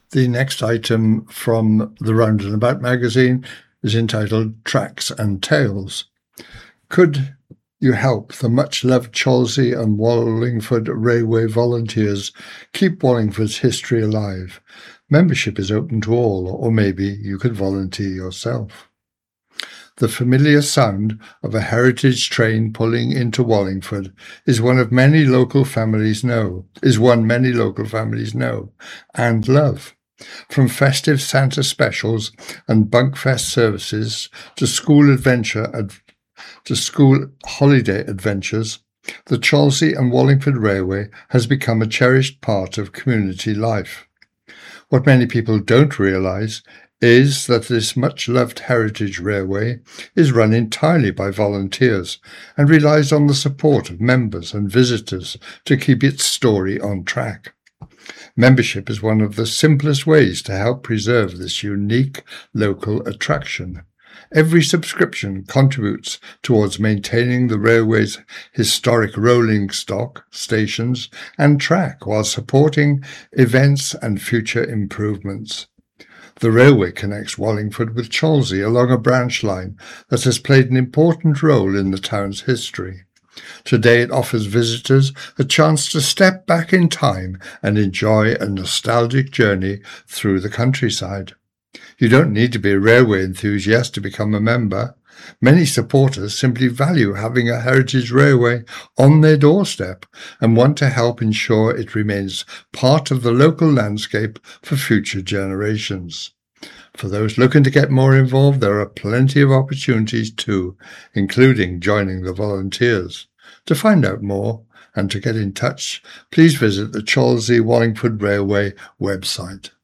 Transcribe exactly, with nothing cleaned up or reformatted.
The next item from the Round and About magazine is entitled Tracks and Tales. Could you help the much-loved Cholsey and Wallingford Railway volunteers keep Wallingford's history alive? Membership is open to all, or maybe you could volunteer yourself. The familiar sound of a heritage train pulling into Wallingford is one of many local families know, is one many local families know and love. From festive Santa specials and Bunkfest services to school adventure ad- to school holiday adventures, the Cholsey and Wallingford Railway has become a cherished part of community life. What many people don't realise is that this much-loved heritage railway is run entirely by volunteers and relies on the support of members and visitors to keep its story on track. Membership is one of the simplest ways to help preserve this unique local attraction. Every subscription contributes towards maintaining the railway's historic rolling stock, stations and track while supporting events and future improvements. The railway connects Wallingford with Cholsey along a branch line that has played an important role in the town's history. Today it offers visitors a chance to step back in time and enjoy a nostalgic journey through the countryside. You don't need to be a railway enthusiast to become a member. Many supporters simply value having a heritage railway on their doorstep and want to help ensure it remains part of the local landscape for future generations. For those looking to get more involved, there are plenty of opportunities too, including joining the volunteers. To find out more and to get in touch, please visit the Cholsey Wallingford Railway website.